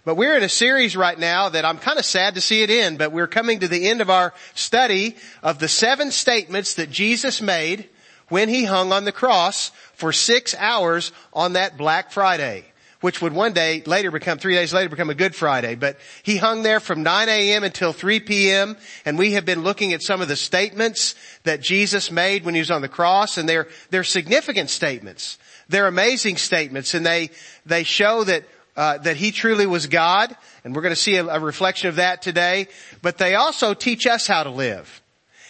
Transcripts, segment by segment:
But we're in a series right now that I'm kind of sad to see it end, but we're coming to the end of our study of the 7 statements that Jesus made when he hung on the cross for 6 hours on that Black Friday, which would 3 days later become a Good Friday. But he hung there from 9 a.m. until 3 p.m. And we have been looking at some of the statements that Jesus made when he was on the cross. And they're significant statements. They're amazing statements. And they show that he truly was God. And we're going to see a reflection of that today. But they also teach us how to live.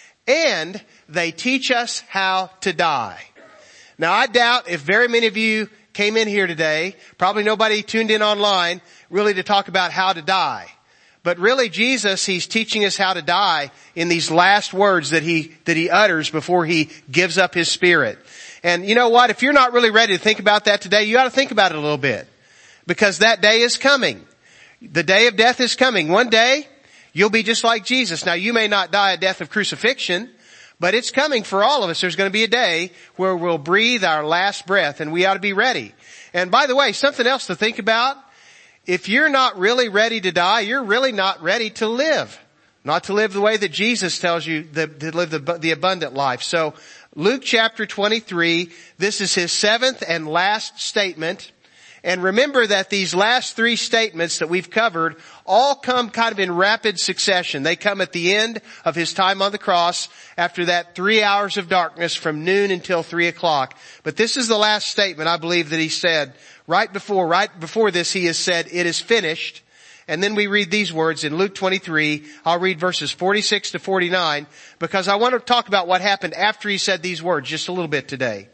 And they teach us how to die. Now I doubt if very many of you came in here today, probably nobody tuned in online really to talk about how to die. But really Jesus, he's teaching us how to die in these last words that he utters before he gives up his spirit. And you know what? If you're not really ready to think about that today, you ought to think about it a little bit. Because that day is coming. The day of death is coming. One day, you'll be just like Jesus. Now you may not die a death of crucifixion, but it's coming for all of us. There's going to be a day where we'll breathe our last breath, and we ought to be ready. And by the way, something else to think about. If you're not really ready to die, you're really not ready to live. Not to live the way that Jesus tells you to live the abundant life. So Luke chapter 23, this is his 7th and last statement. And remember that these last 3 statements that we've covered all come kind of in rapid succession. They come at the end of his time on the cross after that 3 hours of darkness from noon until 3 o'clock. But this is the last statement I believe that he said. Right before this he has said, "It is finished." And then we read these words in Luke 23. I'll read verses 46 to 49 because I want to talk about what happened after he said these words just a little bit today.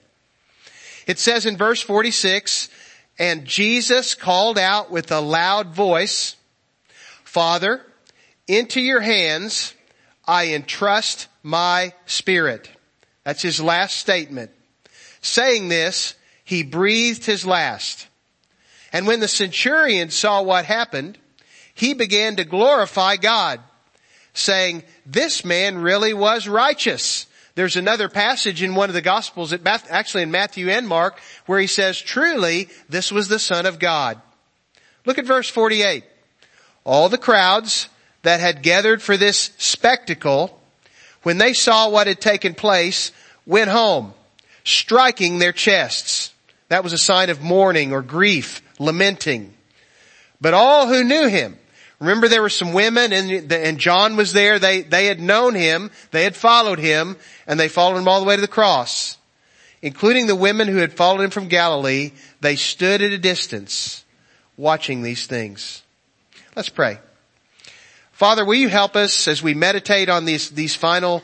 It says in verse 46, "And Jesus called out with a loud voice, 'Father, into your hands I entrust my spirit.'" That's his last statement. Saying this, he breathed his last. And when the centurion saw what happened, he began to glorify God, saying, "This man really was righteous." There's another passage in one of the Gospels, actually in Matthew and Mark, where he says, "Truly, this was the Son of God." Look at verse 48. "All the crowds that had gathered for this spectacle, when they saw what had taken place, went home, striking their chests." That was a sign of mourning or grief, lamenting. "But all who knew him," remember there were some women and John was there. They had known him. They had followed him and they followed him all the way to the cross. Including the women who had followed him from Galilee, they stood at a distance watching these things. Let's pray. Father, will you help us as we meditate on this final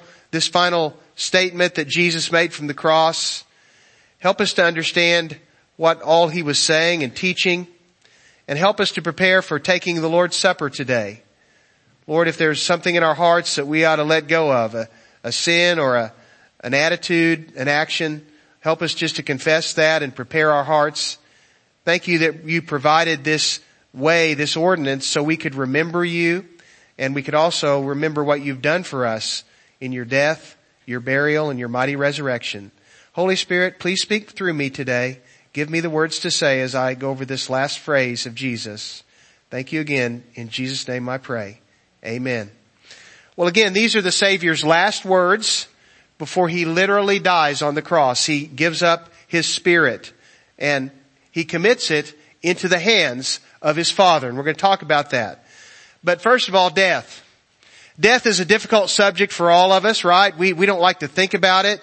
statement that Jesus made from the cross? Help us to understand what all he was saying and teaching. And help us to prepare for taking the Lord's Supper today. Lord, if there's something in our hearts that we ought to let go of, a sin or an attitude, an action, help us just to confess that and prepare our hearts. Thank you that you provided this way, this ordinance, so we could remember you and we could also remember what you've done for us in your death, your burial, and your mighty resurrection. Holy Spirit, please speak through me today. Give me the words to say as I go over this last phrase of Jesus. Thank you again. In Jesus' name I pray. Amen. Well, again, these are the Savior's last words before he literally dies on the cross. He gives up his spirit and he commits it into the hands of his Father. And we're going to talk about that. But first of all, death. Death is a difficult subject for all of us, right? We don't like to think about it.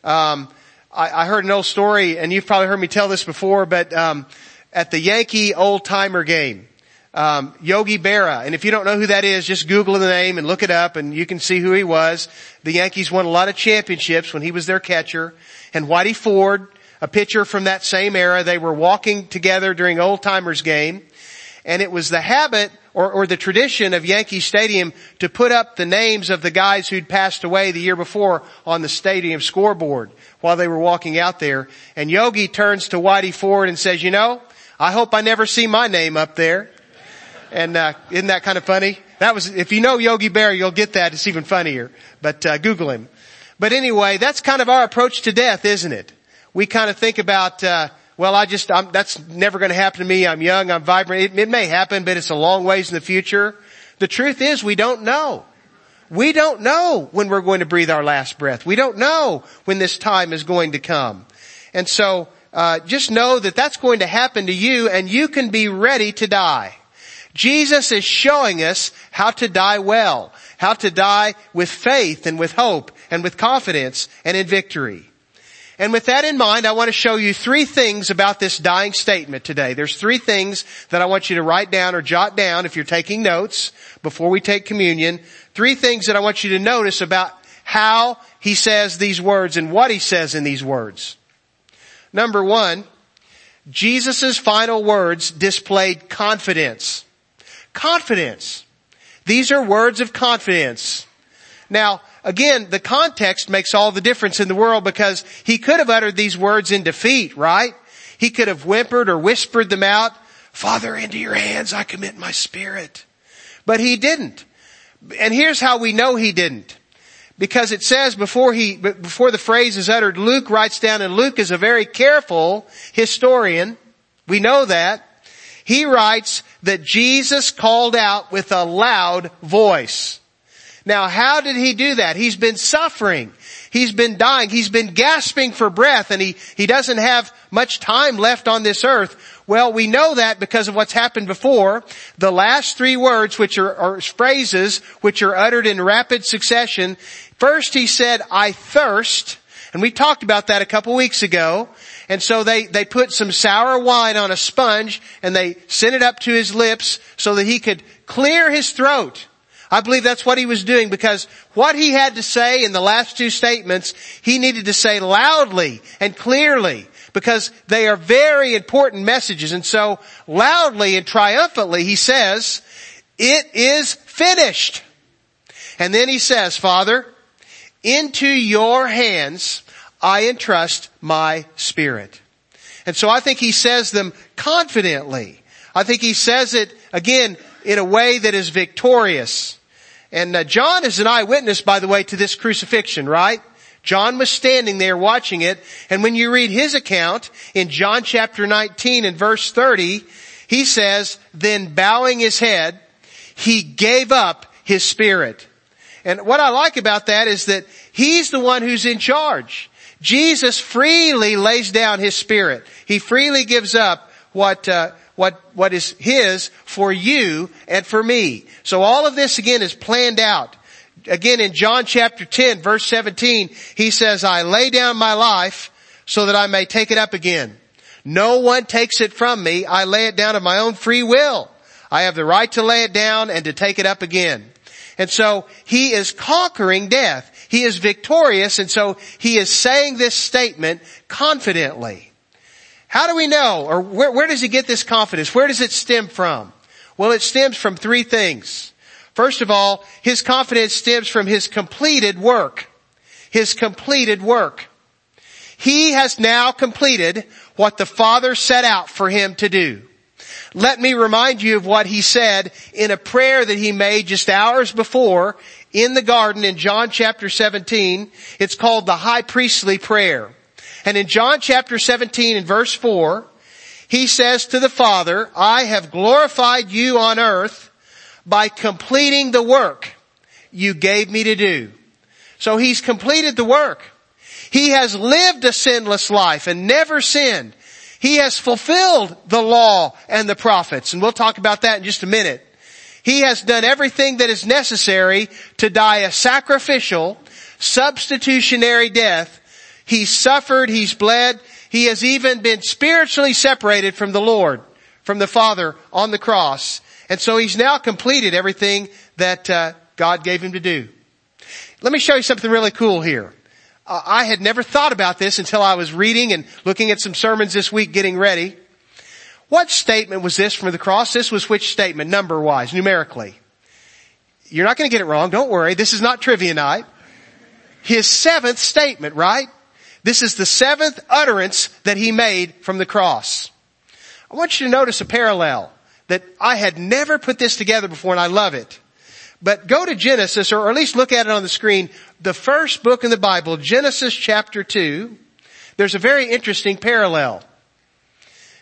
I heard an old story, and you've probably heard me tell this before, but at the Yankee old-timer game, Yogi Berra, and if you don't know who that is, just Google the name and look it up, and you can see who he was. The Yankees won a lot of championships when he was their catcher. And Whitey Ford, a pitcher from that same era, they were walking together during old-timers game, and it was the habit or the tradition of Yankee Stadium to put up the names of the guys who'd passed away the year before on the stadium scoreboard while they were walking out there. And Yogi turns to Whitey Ford and says, "You know, I hope I never see my name up there." And isn't that kind of funny? If you know Yogi Berra, you'll get that. It's even funnier. But Google him. But anyway, that's kind of our approach to death, isn't it? We kind of think about that's never going to happen to me. I'm young, I'm vibrant. It may happen, but it's a long ways in the future. The truth is we don't know. We don't know when we're going to breathe our last breath. We don't know when this time is going to come. And so, just know that that's going to happen to you, and you can be ready to die. Jesus is showing us how to die well, how to die with faith and with hope and with confidence and in victory. And with that in mind, I want to show you 3 things about this dying statement today. There's 3 things that I want you to write down or jot down if you're taking notes before we take communion. 3 things that I want you to notice about how he says these words and what he says in these words. Number 1, Jesus' final words displayed confidence. Confidence. These are words of confidence. Now, again, the context makes all the difference in the world, because he could have uttered these words in defeat, right? He could have whimpered or whispered them out. Father, into your hands I commit my spirit. But he didn't. And here's how we know he didn't. Because it says before the phrase is uttered, Luke writes down, and Luke is a very careful historian. We know that. He writes that Jesus called out with a loud voice. Now, how did he do that? He's been suffering. He's been dying. He's been gasping for breath, and he doesn't have much time left on this earth. Well, we know that because of what's happened before. The last 3 words, which are phrases which are uttered in rapid succession. First he said, I thirst. And we talked about that a couple weeks ago. And so they put some sour wine on a sponge and they sent it up to his lips so that he could clear his throat. I believe that's what he was doing, because what he had to say in the last 2 statements, he needed to say loudly and clearly, because they are very important messages. And so loudly and triumphantly he says, it is finished. And then he says, Father, into your hands I entrust my spirit. And so I think he says them confidently. I think he says it, again, in a way that is victorious. And John is an eyewitness, by the way, to this crucifixion, right? John was standing there watching it. And when you read his account in John chapter 19 and verse 30, he says, then bowing his head, he gave up his spirit. And what I like about that is that he's the one who's in charge. Jesus freely lays down his spirit. He freely gives up what is his for you and for me. So all of this again is planned out. Again, in John chapter 10 verse 17, he says, I lay down my life so that I may take it up again. No one takes it from me. I lay it down of my own free will. I have the right to lay it down and to take it up again. And so he is conquering death. He is victorious, and so he is saying this statement confidently. How do we know, or where does he get this confidence? Where does it stem from? Well, it stems from 3 things. First of all, his confidence stems from his completed work. His completed work. He has now completed what the Father set out for him to do. Let me remind you of what he said in a prayer that he made just hours before in the garden in John chapter 17. It's called the high priestly prayer. And in John chapter 17 and verse 4, he says to the Father, I have glorified you on earth by completing the work you gave me to do. So he's completed the work. He has lived a sinless life and never sinned. He has fulfilled the law and the prophets. And we'll talk about that in just a minute. He has done everything that is necessary to die a sacrificial, substitutionary death. He's suffered, he's bled. He has even been spiritually separated from the Lord, from the Father on the cross. And so he's now completed everything that God gave him to do. Let me show you something really cool here. I had never thought about this until I was reading and looking at some sermons this week getting ready. What statement was this from the cross? This was which statement, number-wise, numerically? You're not going to get it wrong. Don't worry. This is not trivia night. His 7th statement, right? This is the 7th utterance that he made from the cross. I want you to notice a parallel that I had never put this together before, and I love it. But go to Genesis, or at least look at it on the screen. The first book in the Bible, Genesis chapter 2. There's a very interesting parallel.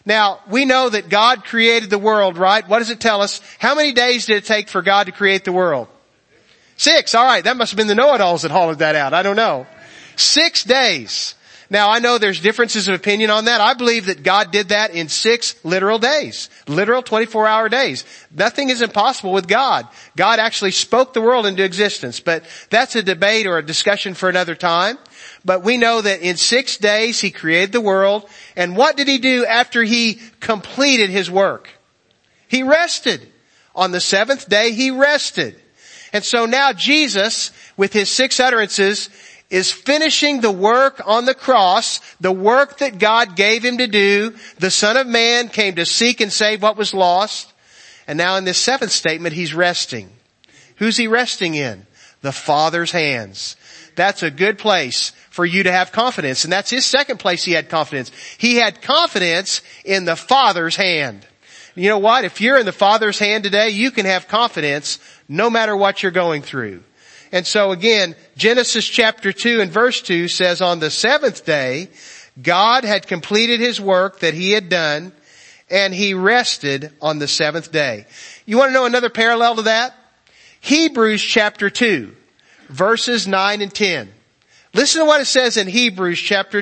Now, we know that God created the world, right? What does it tell us? How many days did it take for God to create the world? 6. All right. That must have been the know-it-alls that hollered that out. I don't know. 6 days. Now, I know there's differences of opinion on that. I believe that God did that in 6 literal days. Literal 24-hour days. Nothing is impossible with God. God actually spoke the world into existence. But that's a debate or a discussion for another time. But we know that in 6 days He created the world. And what did He do after He completed His work? He rested. On the 7th day He rested. And so now Jesus, with His 6 utterances, is finishing the work on the cross, the work that God gave Him to do. The Son of Man came to seek and save what was lost. And now in this 7th statement, He's resting. Who's He resting in? The Father's hands. That's a good place for you to have confidence. And that's His second place He had confidence. He had confidence in the Father's hand. You know what? If you're in the Father's hand today, you can have confidence no matter what you're going through. And so again, Genesis chapter 2 and verse 2 says, on the 7th day, God had completed His work that He had done, and He rested on the 7th day. You want to know another parallel to that? Hebrews chapter 2, verses 9 and 10. Listen to what it says in Hebrews chapter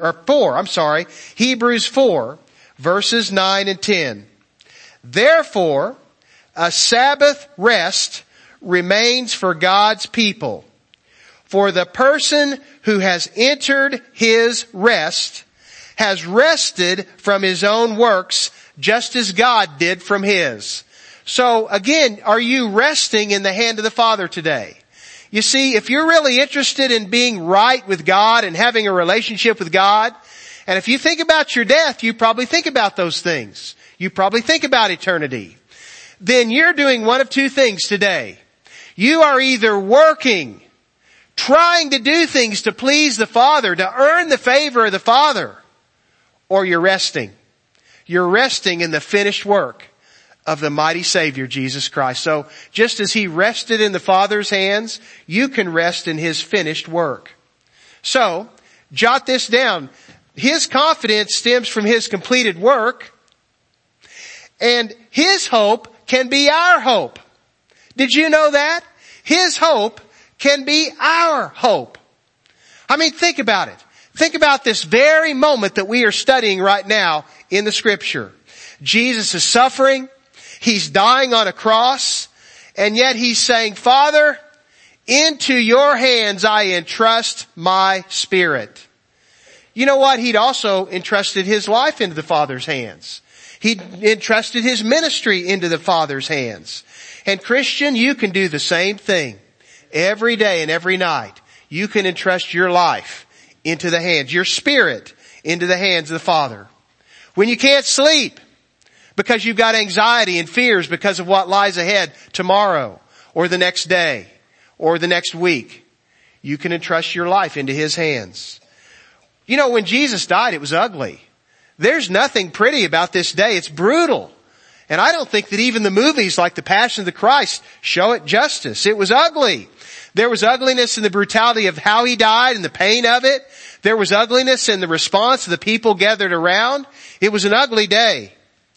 4, Hebrews 4, verses 9 and 10. Therefore, a Sabbath rest remains for God's people. For the person who has entered his rest has rested from his own works, just as God did from His. So again, are you resting in the hand of the Father today? You see, if you're really interested in being right with God and having a relationship with God, and if you think about your death, you probably think about those things. You probably think about eternity. Then you're doing one of two things today. You are either working, trying to do things to please the Father, to earn the favor of the Father, or you're resting. You're resting in the finished work of the mighty Savior, Jesus Christ. So just as He rested in the Father's hands, you can rest in His finished work. So, jot this down. His confidence stems from His completed work, and His hope can be our hope. Did you know that? His hope can be our hope. I mean, think about it. Think about this very moment that we are studying right now in the Scripture. Jesus is suffering. He's dying on a cross. And yet He's saying, Father, into your hands I entrust my spirit. You know what? He'd also entrusted His life into the Father's hands. He entrusted His ministry into the Father's hands. And Christian, you can do the same thing every day and every night. You can entrust your life into the hands, your spirit into the hands of the Father. When you can't sleep because you've got anxiety and fears because of what lies ahead tomorrow or the next day or the next week, you can entrust your life into His hands. You know, when Jesus died, it was ugly. There's nothing pretty about this day. It's brutal. And I don't think that even the movies like The Passion of the Christ show it justice. It was ugly. There was ugliness in the brutality of how He died and the pain of it. There was ugliness in the response of the people gathered around. It was an ugly day.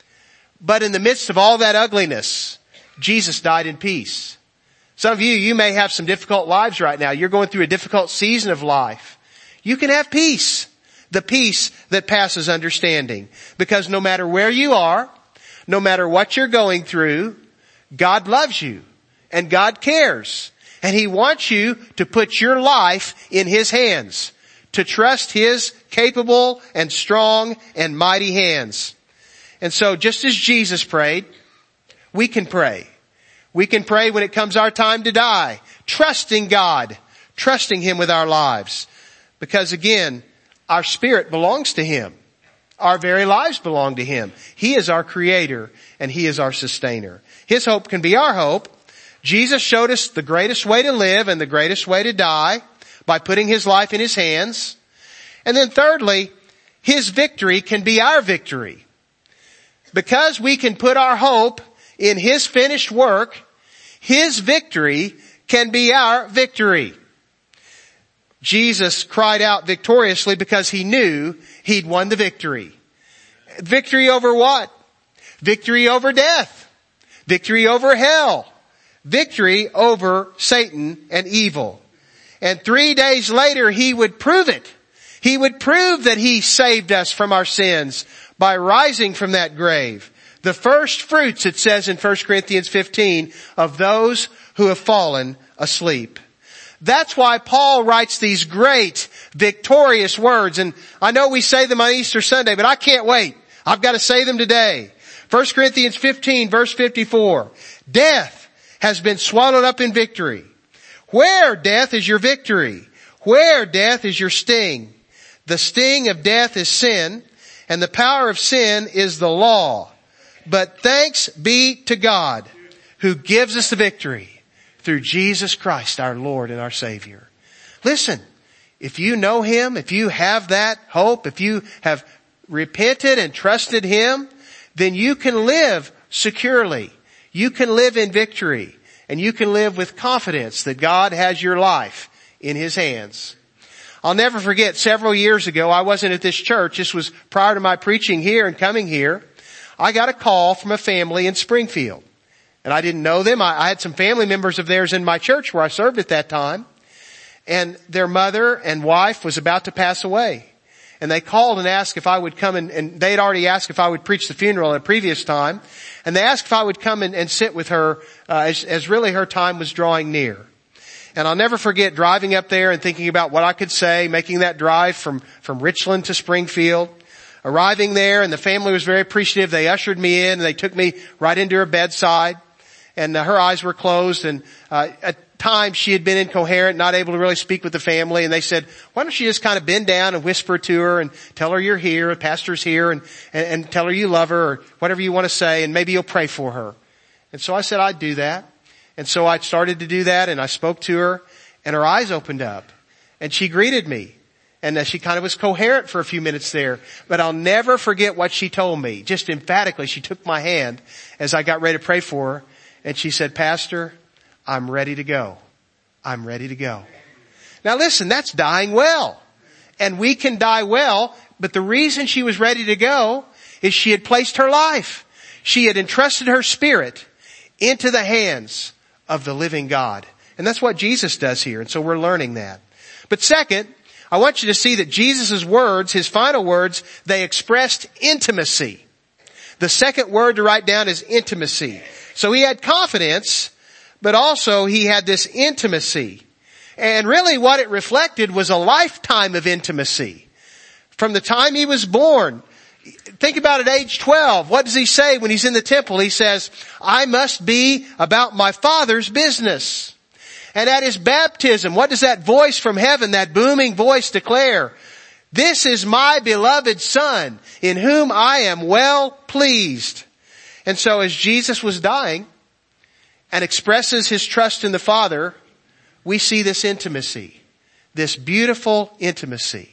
But in the midst of all that ugliness, Jesus died in peace. Some of you may have some difficult lives right now. You're going through a difficult season of life. You can have peace. The peace that passes understanding. Because no matter where you are, no matter what you're going through, God loves you and God cares. And He wants you to put your life in His hands, to trust His capable and strong and mighty hands. And so just as Jesus prayed, we can pray. We can pray when it comes our time to die, trusting God, trusting Him with our lives. Because again, our spirit belongs to Him. Our very lives belong to Him. He is our Creator and He is our Sustainer. His hope can be our hope. Jesus showed us the greatest way to live and the greatest way to die by putting His life in His hands. And then thirdly, His victory can be our victory. Because we can put our hope in His finished work, His victory can be our victory. Jesus cried out victoriously because He knew He'd won the victory. Victory over what? Victory over death. Victory over hell. Victory over Satan and evil. And 3 days later, he would prove it. He would prove that he saved us from our sins by rising from that grave. The first fruits, it says in 1 Corinthians 15, of those who have fallen asleep. That's why Paul writes these great, victorious words. And I know we say them on Easter Sunday, but I can't wait. I've got to say them today. 1 Corinthians 15, verse 54. Death has been swallowed up in victory. Where, death, is your victory? Where, death, is your sting? The sting of death is sin, and the power of sin is the law. But thanks be to God who gives us the victory through Jesus Christ, our Lord and our Savior. Listen, if you know Him, if you have that hope, if you have repented and trusted Him, then you can live securely. You can live in victory, and you can live with confidence that God has your life in His hands. I'll never forget, several years ago, I wasn't at this church. This was prior to my preaching here and coming here. I got a call from a family in Springfield. And I didn't know them. I had some family members of theirs in my church where I served at that time. And their mother and wife was about to pass away. And they called and asked if I would come and they had already asked if I would preach the funeral at a previous time. And they asked if I would come and sit with her as really her time was drawing near. And I'll never forget driving up there and thinking about what I could say, making that drive from Richland to Springfield. Arriving there, and the family was very appreciative. They ushered me in and they took me right into her bedside. And her eyes were closed, and at times she had been incoherent, not able to really speak with the family. And they said, why don't you just kind of bend down and whisper to her and tell her you're here, the pastor's here, and tell her you love her, or whatever you want to say, and maybe you'll pray for her. And so I said I'd do that. And so I started to do that, and I spoke to her, and her eyes opened up, and she greeted me. And she kind of was coherent for a few minutes there. But I'll never forget what she told me. Just emphatically, she took my hand as I got ready to pray for her. And she said, Pastor, I'm ready to go. I'm ready to go. Now listen, that's dying well. And we can die well. But the reason she was ready to go is she had placed her life. She had entrusted her spirit into the hands of the living God. And that's what Jesus does here. And so we're learning that. But second, I want you to see that Jesus' words, His final words, they expressed intimacy. The second word to write down is intimacy. So He had confidence, but also He had this intimacy. And really what it reflected was a lifetime of intimacy. From the time He was born, think about at age 12, what does He say when He's in the temple? He says, I must be about my Father's business. And at His baptism, what does that voice from heaven, that booming voice declare? This is my beloved Son, in whom I am well pleased. And so as Jesus was dying and expresses His trust in the Father, we see this intimacy, this beautiful intimacy.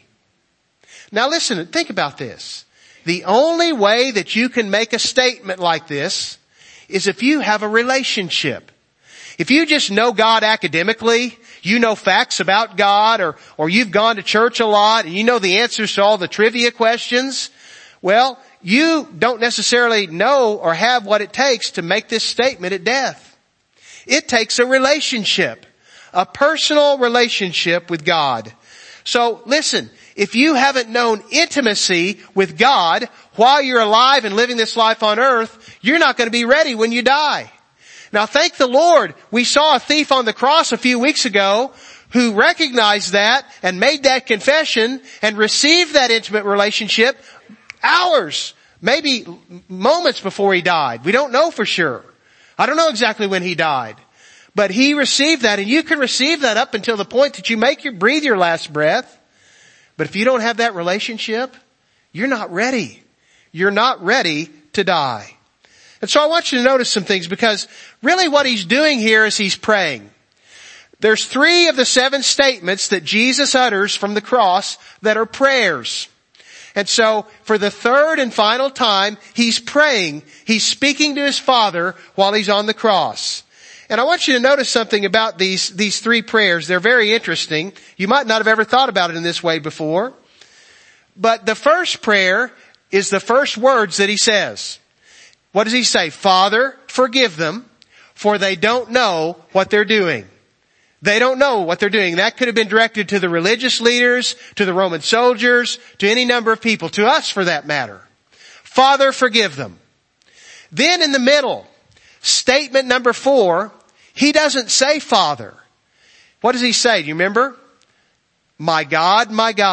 Now listen, think about this. The only way that you can make a statement like this is if you have a relationship. If you just know God academically, you know facts about God, or you've gone to church a lot and you know the answers to all the trivia questions, well, you don't necessarily know or have what it takes to make this statement at death. It takes a relationship, a personal relationship with God. So listen, if you haven't known intimacy with God while you're alive and living this life on earth, you're not going to be ready when you die. Now thank the Lord, we saw a thief on the cross a few weeks ago who recognized that and made that confession and received that intimate relationship hours, maybe moments before he died. We don't know for sure. I don't know exactly when he died. But he received that, and you can receive that up until the point that you breathe your last breath. But if you don't have that relationship, you're not ready. You're not ready to die. And so I want you to notice some things, because really what he's doing here is he's praying. There's 3 of the 7 statements that Jesus utters from the cross that are prayers. And so for the 3rd and final time, he's praying. He's speaking to his Father while he's on the cross. And I want you to notice something about these 3 prayers. They're very interesting. You might not have ever thought about it in this way before. But the first prayer is the first words that he says. What does he say? Father, forgive them, for they don't know what they're doing. They don't know what they're doing. That could have been directed to the religious leaders, to the Roman soldiers, to any number of people, to us for that matter. Father, forgive them. Then in the middle, statement number 4, he doesn't say Father. What does he say? Do you remember? My God,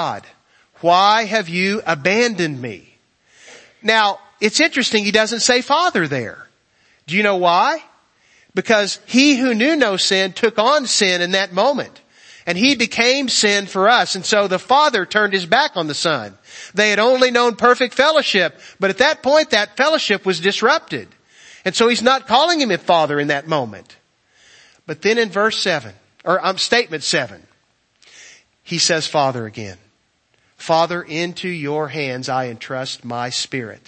why have you abandoned me? Now, it's interesting he doesn't say Father there. Do you know why? Because he who knew no sin took on sin in that moment. And he became sin for us. And so the Father turned his back on the Son. They had only known perfect fellowship. But at that point, that fellowship was disrupted. And so he's not calling him a Father in that moment. But then in statement 7, he says Father again. Father, into your hands I entrust my spirit.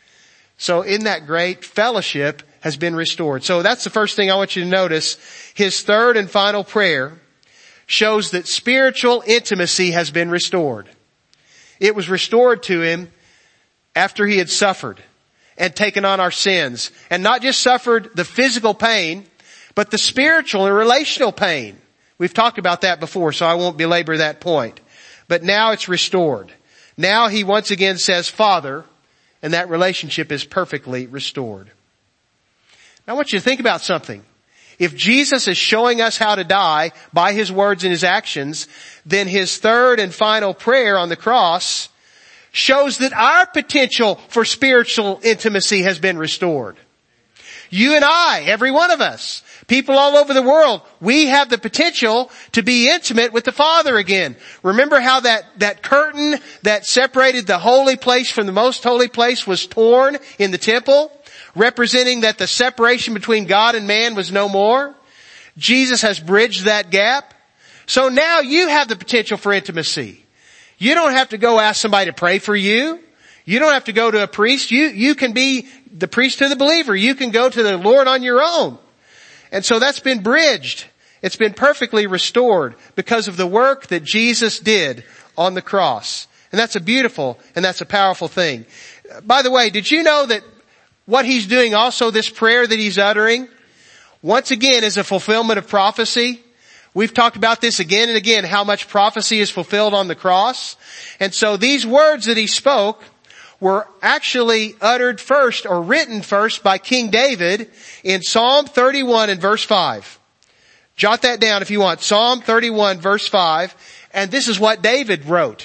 So in that great, fellowship has been restored. So that's the first thing I want you to notice. His third and final prayer shows that spiritual intimacy has been restored. It was restored to him after he had suffered and taken on our sins. And not just suffered the physical pain, but the spiritual and relational pain. We've talked about that before, so I won't belabor that point. But now it's restored. Now he once again says Father, and that relationship is perfectly restored. Now I want you to think about something. If Jesus is showing us how to die by his words and his actions, then his third and final prayer on the cross shows that our potential for spiritual intimacy has been restored. You and I, every one of us, people all over the world, we have the potential to be intimate with the Father again. Remember how that curtain that separated the holy place from the most holy place was torn in the temple, representing that the separation between God and man was no more? Jesus has bridged that gap. So now you have the potential for intimacy. You don't have to go ask somebody to pray for you. You don't have to go to a priest. You can be the priest to the believer. You can go to the Lord on your own. And so that's been bridged. It's been perfectly restored because of the work that Jesus did on the cross. And that's a beautiful and that's a powerful thing. By the way, did you know that what he's doing also, this prayer that he's uttering, once again is a fulfillment of prophecy? We've talked about this again and again, how much prophecy is fulfilled on the cross. And so these words that he spoke were actually uttered first or written first by King David in Psalm 31 and verse 5. Jot that down if you want. Psalm 31 verse 5. And this is what David wrote.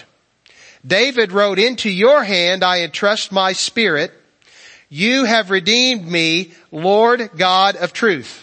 David wrote, into your hand I entrust my spirit. You have redeemed me, Lord God of truth.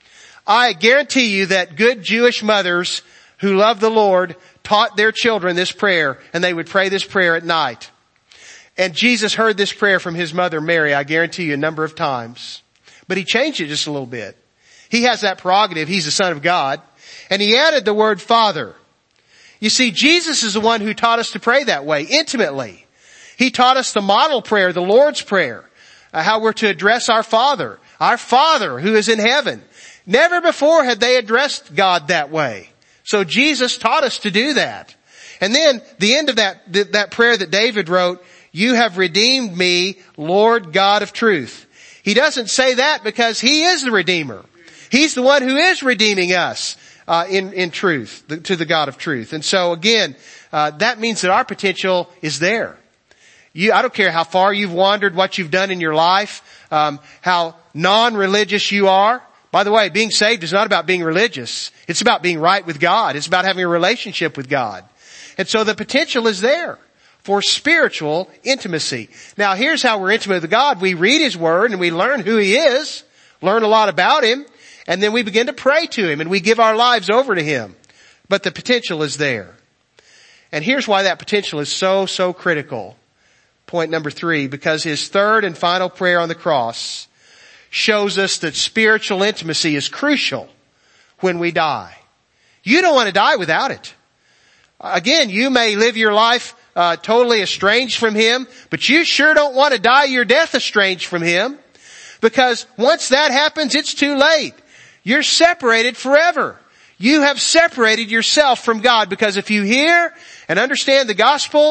I guarantee you that good Jewish mothers who love the Lord taught their children this prayer, and they would pray this prayer at night. And Jesus heard this prayer from his mother Mary, I guarantee you, a number of times. But he changed it just a little bit. He has that prerogative. He's the Son of God. And he added the word Father. You see, Jesus is the one who taught us to pray that way, intimately. He taught us the model prayer, the Lord's Prayer, how we're to address our Father who is in heaven. Never before had they addressed God that way. So Jesus taught us to do that. And then the end of that prayer that David wrote, you have redeemed me, Lord God of truth. He doesn't say that because he is the Redeemer. He's the one who is redeeming us in truth, to the God of truth. And so again, that means that our potential is there. I don't care how far you've wandered, what you've done in your life, how non-religious you are. By the way, being saved is not about being religious. It's about being right with God. It's about having a relationship with God. And so the potential is there for spiritual intimacy. Now here's how we're intimate with God. We read his word and we learn who he is, learn a lot about him, and then we begin to pray to him and we give our lives over to him. But the potential is there. And here's why that potential is so critical. Point number 3, because his third and final prayer on the cross shows us that spiritual intimacy is crucial when we die. You don't want to die without it. Again, you may live your life totally estranged from him, but you sure don't want to die your death estranged from him, because once that happens, it's too late. You're separated forever. You have separated yourself from God, because if you hear and understand the gospel,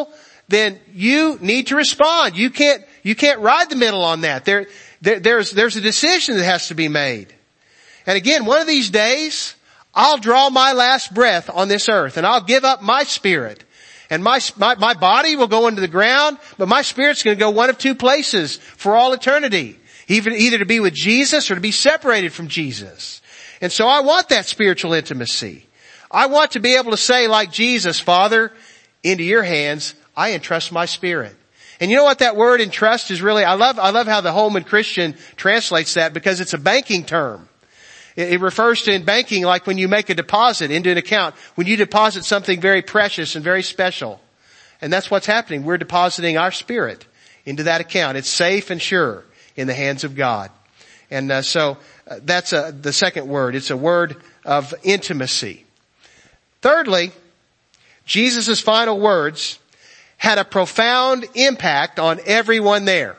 then you need to respond. You can't ride the middle on that. There's a decision that has to be made. And again, one of these days, I'll draw my last breath on this earth and I'll give up my spirit. And my body will go into the ground, but my spirit's going to go one of two places for all eternity. Either to be with Jesus or to be separated from Jesus. And so I want that spiritual intimacy. I want to be able to say like Jesus, Father, into your hands, I entrust my spirit. And you know what that word entrust is really, I love how the Holman Christian translates that because it's a banking term. It refers to in banking like when you make a deposit into an account, when you deposit something very precious and very special. And that's what's happening. We're depositing our spirit into that account. It's safe and sure in the hands of God. And so that's the second word. It's a word of intimacy. Thirdly, Jesus' final words had a profound impact on everyone there.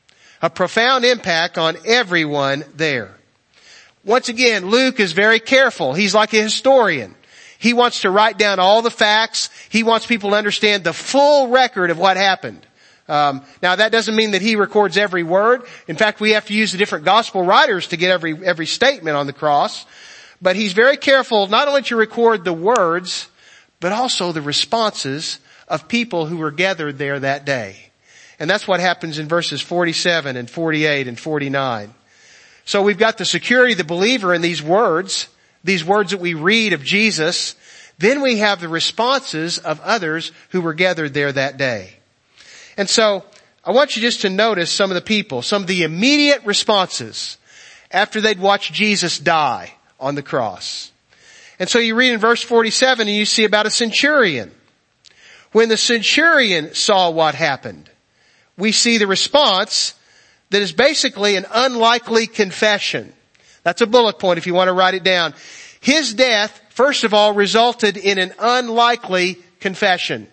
A profound impact on everyone there. Once again, Luke is very careful. He's like a historian. He wants to write down all the facts. He wants people to understand the full record of what happened. Now that doesn't mean that he records every word. In fact, we have to use the different gospel writers to get every statement on the cross. But he's very careful not only to record the words, but also the responses of people who were gathered there that day. And that's what happens in verses 47 and 48 and 49. So we've got the security of the believer in these words that we read of Jesus. Then we have the responses of others who were gathered there that day. And so I want you just to notice some of the people, some of the immediate responses after they'd watched Jesus die on the cross. And so you read in verse 47 and you see about a centurion. When the centurion saw what happened, we see the response that is basically an unlikely confession. That's a bullet point if you want to write it down. His death, first of all, resulted in an unlikely confession.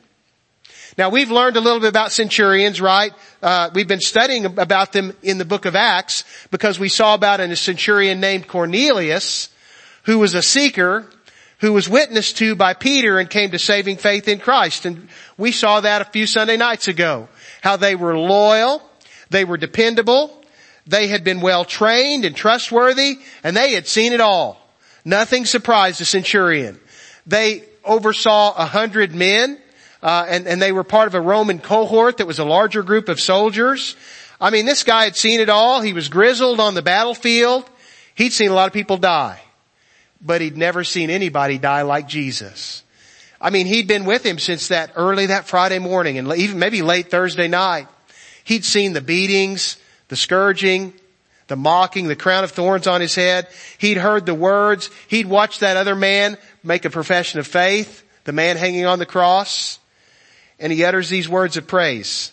Now we've learned a little bit about centurions, right? We've been studying about them in the book of Acts because we saw about a centurion named Cornelius who was a seeker who was witnessed to by Peter and came to saving faith in Christ. And we saw that a few Sunday nights ago. How they were loyal, they were dependable, they had been well trained and trustworthy, and they had seen it all. Nothing surprised the centurion. They oversaw 100 men, and they were part of a Roman cohort that was a larger group of soldiers. I mean, this guy had seen it all. He was grizzled on the battlefield. He'd seen a lot of people die. But he'd never seen anybody die like Jesus. I mean, he'd been with him since that Friday morning and even maybe late Thursday night. He'd seen the beatings, the scourging, the mocking, the crown of thorns on his head. He'd heard the words. He'd watched that other man make a profession of faith, the man hanging on the cross. And he utters these words of praise.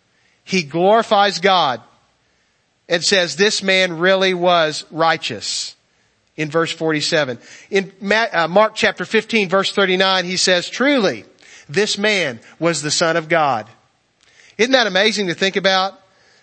He glorifies God and says this man really was righteous. In verse 47. In Mark chapter 15 verse 39 he says, truly, this man was the Son of God. Isn't that amazing to think about?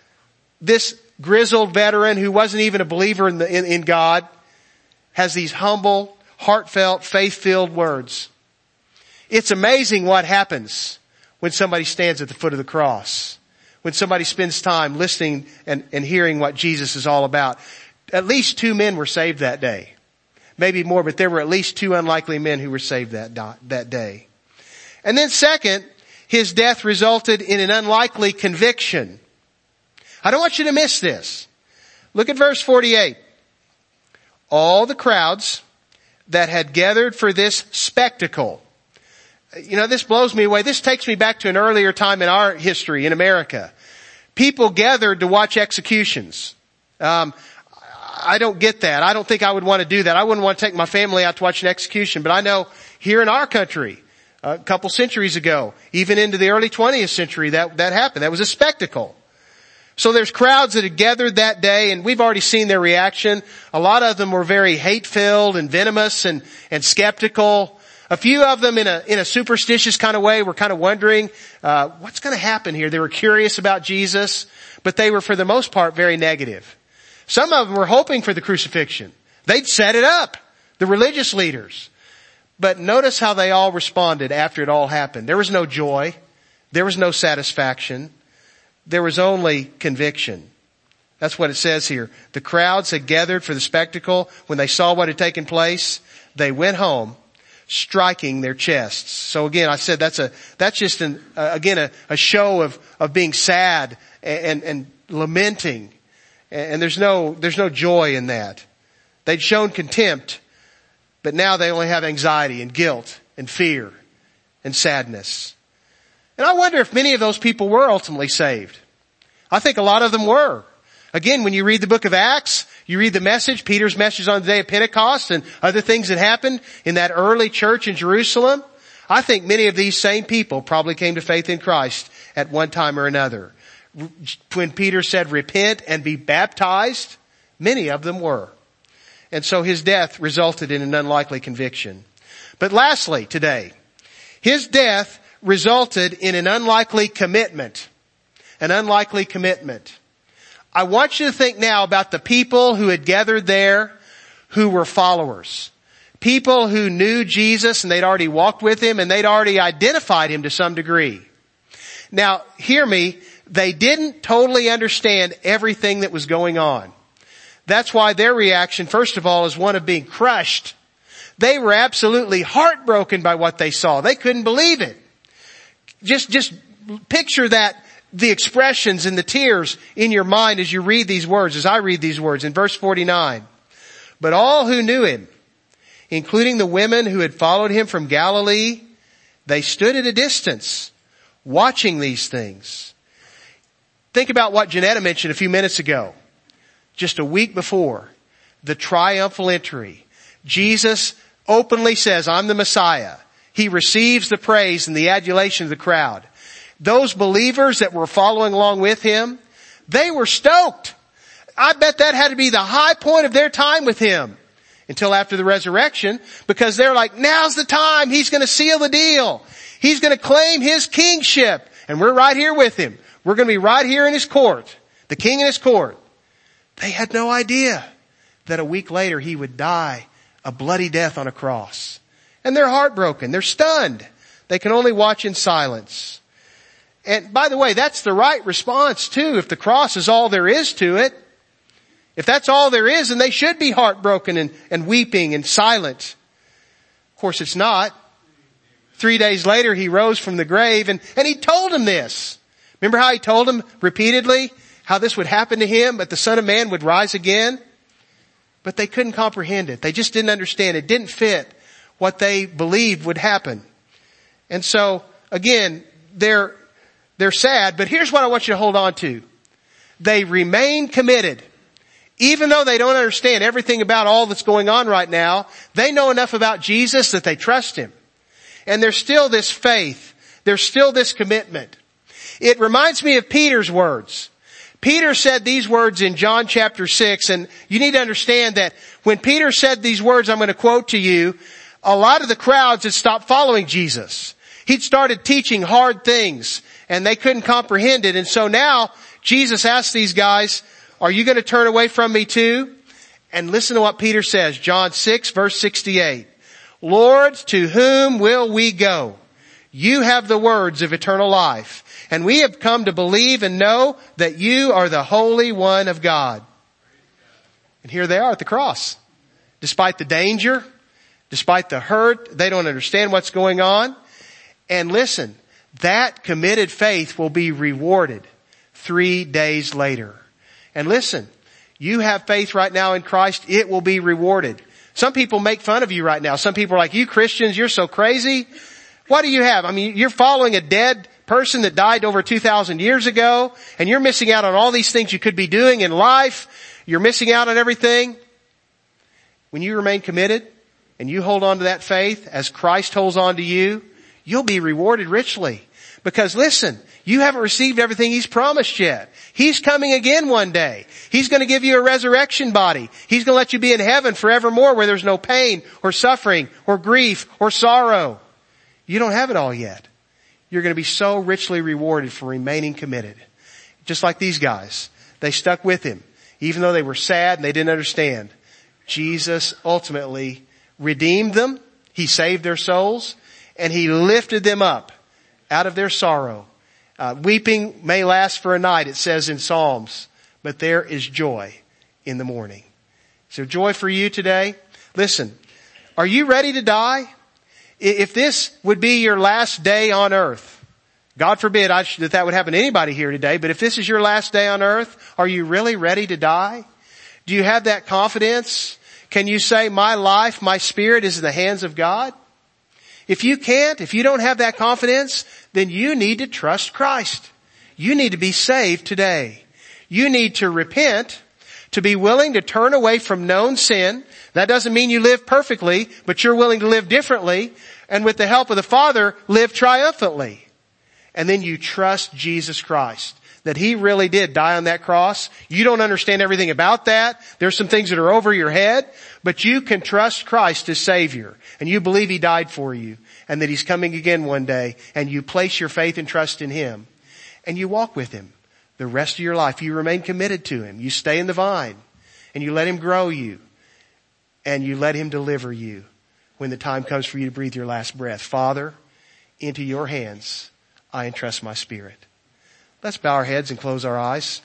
This grizzled veteran who wasn't even a believer in God has these humble, heartfelt, faith-filled words. It's amazing what happens when somebody stands at the foot of the cross. When somebody spends time listening and hearing what Jesus is all about. At least 2 men were saved that day. Maybe more, but there were at least 2 unlikely men who were saved that day. And then second, his death resulted in an unlikely conviction. I don't want you to miss this. Look at verse 48. All the crowds that had gathered for this spectacle. You know, this blows me away. This takes me back to an earlier time in our history in America. People gathered to watch executions. I don't get that. I don't think I would want to do that. I wouldn't want to take my family out to watch an execution. But I know here in our country, a couple centuries ago, even into the early 20th century, that happened. That was a spectacle. So there's crowds that had gathered that day, and we've already seen their reaction. A lot of them were very hate-filled and venomous and skeptical. A few of them in a superstitious kind of way were kind of wondering, what's going to happen here? They were curious about Jesus, but they were for the most part very negative. Some of them were hoping for the crucifixion. They'd set it up, the religious leaders. But notice how they all responded after it all happened. There was no joy. There was no satisfaction. There was only conviction. That's what it says here. The crowds had gathered for the spectacle. When they saw what had taken place, they went home, striking their chests. So again, I said that's just a show of being sad and lamenting. And there's no joy in that. They'd shown contempt, but now they only have anxiety and guilt and fear and sadness. And I wonder if many of those people were ultimately saved. I think a lot of them were. Again, when you read the book of Acts, you read the message, Peter's message on the day of Pentecost and other things that happened in that early church in Jerusalem. I think many of these same people probably came to faith in Christ at one time or another. When Peter said, repent and be baptized, many of them were. And so his death resulted in an unlikely conviction. But lastly, today, his death resulted in an unlikely commitment. An unlikely commitment. I want you to think now about the people who had gathered there who were followers. People who knew Jesus and they'd already walked with him and they'd already identified him to some degree. Now, hear me, they didn't totally understand everything that was going on. That's why their reaction, first of all, is one of being crushed. They were absolutely heartbroken by what they saw. They couldn't believe it. Just picture that, the expressions and the tears in your mind as you read these words, as I read these words in verse 49. But all who knew him, including the women who had followed him from Galilee, they stood at a distance, watching these things. Think about what Janetta mentioned a few minutes ago. Just a week before, the triumphal entry. Jesus openly says, I'm the Messiah. He receives the praise and the adulation of the crowd. Those believers that were following along with him, they were stoked. I bet that had to be the high point of their time with him until after the resurrection, because they're like, now's the time. He's going to seal the deal. He's going to claim his kingship. And we're right here with him. We're going to be right here in his court, the king in his court. They had no idea that a week later he would die a bloody death on a cross. And they're heartbroken. They're stunned. They can only watch in silence. And by the way, that's the right response too. If the cross is all there is to it, if that's all there is, then they should be heartbroken and weeping and silent. Of course it's not. 3 days later he rose from the grave and he told them this. Remember how he told them repeatedly how this would happen to him, but the Son of Man would rise again? But they couldn't comprehend it. They just didn't understand. It didn't fit what they believed would happen. And so, again, they're sad, but here's what I want you to hold on to. They remain committed. Even though they don't understand everything about all that's going on right now, they know enough about Jesus that they trust him. And there's still this faith. There's still this commitment. It reminds me of Peter's words. Peter said these words in John chapter 6, and you need to understand that when Peter said these words, I'm going to quote to you, a lot of the crowds had stopped following Jesus. He'd started teaching hard things, and they couldn't comprehend it. And so now Jesus asked these guys, are you going to turn away from me too? And listen to what Peter says, John 6 verse 68. Lord, to whom will we go? You have the words of eternal life. And we have come to believe and know that you are the Holy One of God. And here they are at the cross. Despite the danger, despite the hurt, they don't understand what's going on. And listen, that committed faith will be rewarded 3 days later. And listen, you have faith right now in Christ, it will be rewarded. Some people make fun of you right now. Some people are like, you Christians, you're so crazy. What do you have? I mean, you're following a dead person that died over 2,000 years ago, and you're missing out on all these things you could be doing in life. You're missing out on everything. When you remain committed and you hold on to that faith as Christ holds on to you, you'll be rewarded richly. Because listen, you haven't received everything he's promised yet. He's coming again one day. He's going to give you a resurrection body. He's going to let you be in heaven forevermore where there's no pain or suffering or grief or sorrow. You don't have it all yet. You're going to be so richly rewarded for remaining committed. Just like these guys. They stuck with him. Even though they were sad and they didn't understand. Jesus ultimately redeemed them. He saved their souls. And he lifted them up out of their sorrow Weeping may last for a night, it says in Psalms, but there is joy in the morning. Is there joy for you today? Listen, are you ready to die? If this would be your last day on earth, God forbid that would happen to anybody here today, but if this is your last day on earth, are you really ready to die? Do you have that confidence? Can you say, my life, my spirit is in the hands of God? If you can't, if you don't have that confidence, then you need to trust Christ. You need to be saved today. You need to repent, to be willing to turn away from known sin. That doesn't mean you live perfectly, but you're willing to live differently, and with the help of the Father, live triumphantly. And then you trust Jesus Christ, that He really did die on that cross. You don't understand everything about that. There's some things that are over your head, but you can trust Christ as Savior, and you believe He died for you, and that He's coming again one day, and you place your faith and trust in Him, and you walk with Him the rest of your life. You remain committed to Him. You stay in the vine, and you let Him grow you, and you let Him deliver you when the time comes for you to breathe your last breath. Father, into your hands I entrust my spirit. Let's bow our heads and close our eyes.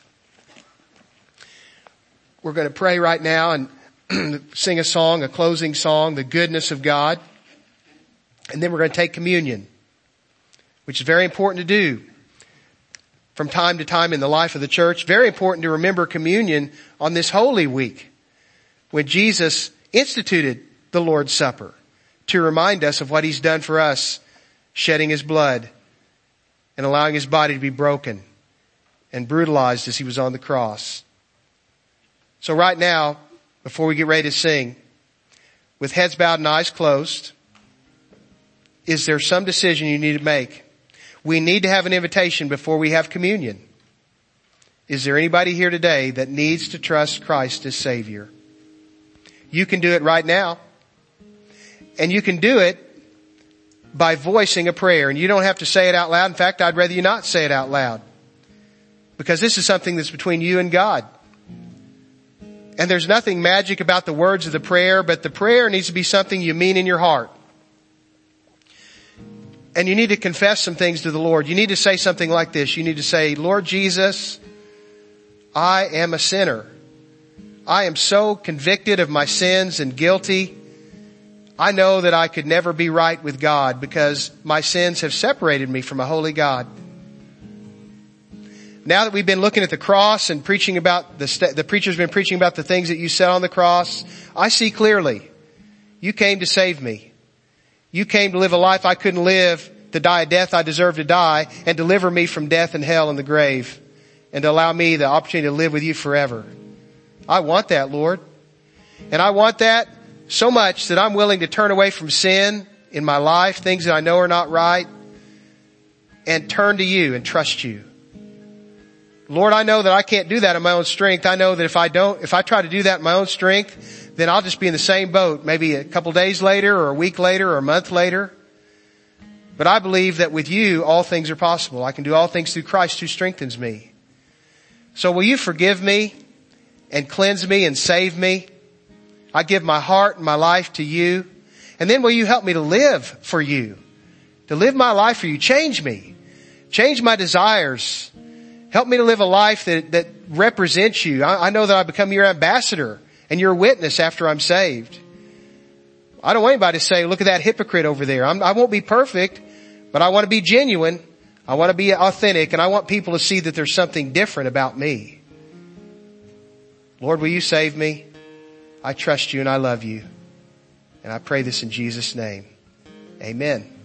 We're going to pray right now and sing a song, a closing song, The Goodness of God. And then we're going to take communion, which is very important to do from time to time in the life of the church. Very important to remember communion on this Holy Week when Jesus instituted the Lord's Supper to remind us of what He's done for us, shedding His blood and allowing His body to be broken and brutalized as He was on the cross. So right now, before we get ready to sing, with heads bowed and eyes closed, is there some decision you need to make? We need to have an invitation before we have communion. Is there anybody here today that needs to trust Christ as Savior? You can do it right now. And you can do it by voicing a prayer. And you don't have to say it out loud. In fact, I'd rather you not say it out loud, because this is something that's between you and God. And there's nothing magic about the words of the prayer, but the prayer needs to be something you mean in your heart. And you need to confess some things to the Lord. You need to say something like this. You need to say, Lord Jesus, I am a sinner. I am so convicted of my sins and guilty. I know that I could never be right with God because my sins have separated me from a holy God. Now that we've been looking at the cross and preaching about the preacher's been preaching about the things that you said on the cross, I see clearly. You came to save me. You came to live a life I couldn't live, to die a death I deserve to die, and deliver me from death and hell and the grave, and to allow me the opportunity to live with you forever. I want that, Lord. And I want that so much that I'm willing to turn away from sin in my life, things that I know are not right, and turn to you and trust you. Lord, I know that I can't do that in my own strength. I know that if I try to do that in my own strength, then I'll just be in the same boat, maybe a couple days later or a week later or a month later. But I believe that with you, all things are possible. I can do all things through Christ who strengthens me. So will you forgive me and cleanse me and save me? I give my heart and my life to you. And then will you help me to live for you, to live my life for you? Change me. Change my desires. Help me to live a life that represents you. I know that I become your ambassador and your witness after I'm saved. I don't want anybody to say, look at that hypocrite over there. I won't be perfect, but I want to be genuine. I want to be authentic, and I want people to see that there's something different about me. Lord, will you save me? I trust you and I love you. And I pray this in Jesus' name. Amen.